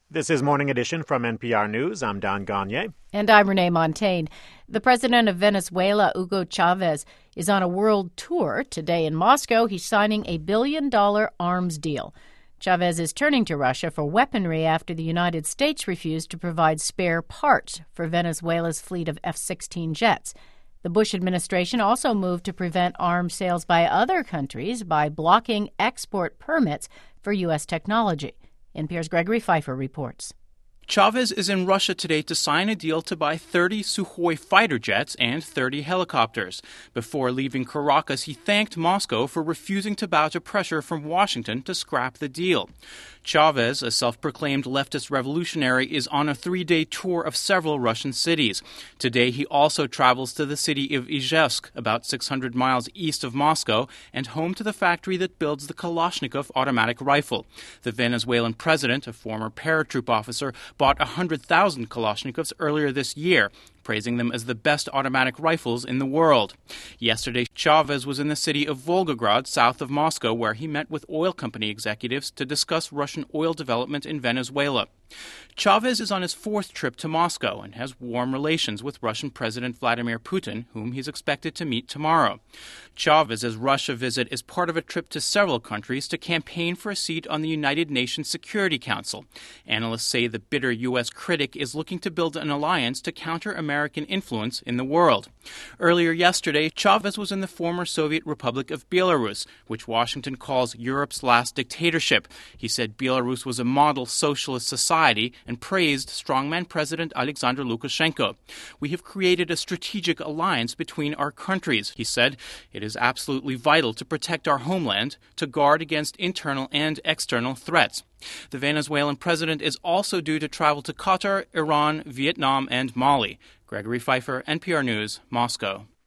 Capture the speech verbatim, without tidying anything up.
This is Morning Edition from N P R News. I'm Don Gagné. And I'm Renee Montaigne. The president of Venezuela, Hugo Chavez, is on a world tour. Today in Moscow, he's signing a billion-dollar arms deal. Chavez is turning to Russia for weaponry after the United States refused to provide spare parts for Venezuela's fleet of F sixteen jets. The Bush administration also moved to prevent arms sales by other countries by blocking export permits for U S technology. N P R's Gregory Pfeiffer reports. Chavez is in Russia today to sign a deal to buy thirty Sukhoi fighter jets and thirty helicopters. Before leaving Caracas, he thanked Moscow for refusing to bow to pressure from Washington to scrap the deal. Chavez, a self-proclaimed leftist revolutionary, is on a three-day tour of several Russian cities. Today, he also travels to the city of Izhevsk, about six hundred miles east of Moscow, and home to the factory that builds the Kalashnikov automatic rifle. The Venezuelan president, a former paratroop officer, bought one hundred thousand Kalashnikovs earlier this year, praising them as the best automatic rifles in the world. Yesterday, Chavez was in the city of Volgograd, south of Moscow, where he met with oil company executives to discuss Russian oil development in Venezuela. Chavez is on his fourth trip to Moscow and has warm relations with Russian President Vladimir Putin, whom he's expected to meet tomorrow. Chavez's Russia visit is part of a trip to several countries to campaign for a seat on the United Nations Security Council. Analysts say the bitter U S critic is looking to build an alliance to counter American influence in the world. Earlier yesterday, Chavez was in the former Soviet Republic of Belarus, which Washington calls Europe's last dictatorship. He said Belarus was a model socialist society and praised strongman President Alexander Lukashenko. "We have created a strategic alliance between our countries," he said. "It is absolutely vital to protect our homeland, to guard against internal and external threats." The Venezuelan president is also due to travel to Qatar, Iran, Vietnam, and Mali. Gregory Pfeiffer, N P R News, Moscow.